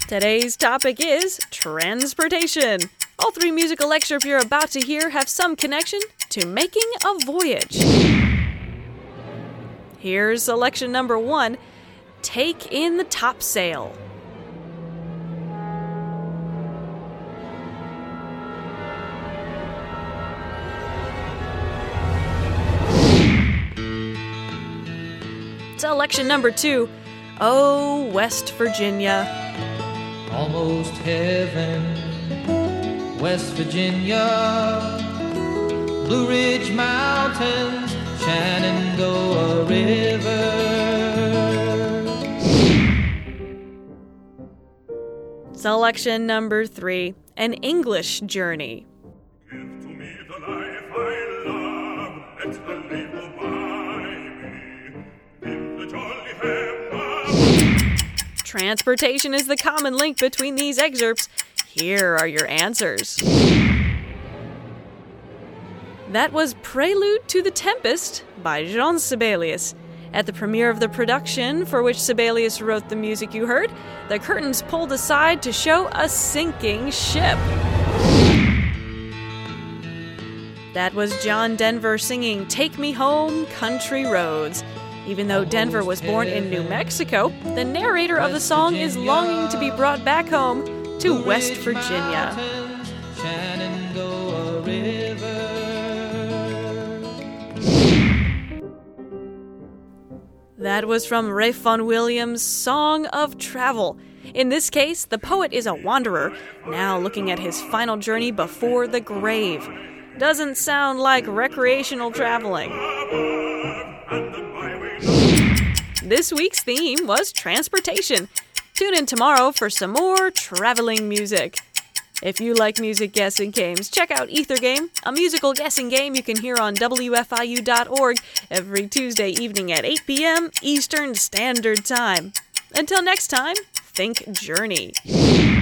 Today's topic is transportation. All three musical excerpts you're about to hear have some connection to making a voyage. Here's selection number 1, Take in the Topsail. Selection number 2, Oh, West Virginia. Almost heaven, West Virginia, Blue Ridge Mountains, Shenandoah River. Selection number 3, An English Journey. Give to me the life I love, let the leaf go by me. If the jolly have Transportation is the common link between these excerpts. Here are your answers. That was Prelude to the Tempest by Jean Sibelius. At the premiere of the production, for which Sibelius wrote the music you heard, the curtains pulled aside to show a sinking ship. That was John Denver singing Take Me Home, Country Roads. Even though Denver was born in New Mexico, the narrator of the song is longing to be brought back home to West Virginia. That was from Ralph Vaughan Williams' Song of Travel. In this case, the poet is a wanderer, now looking at his final journey before the grave. Doesn't sound like recreational traveling. This week's theme was transportation. Tune in tomorrow for some more traveling music. If you like music guessing games, check out Ether Game, a musical guessing game you can hear on WFIU.org every Tuesday evening at 8 p.m. Eastern Standard Time. Until next time, think Journey.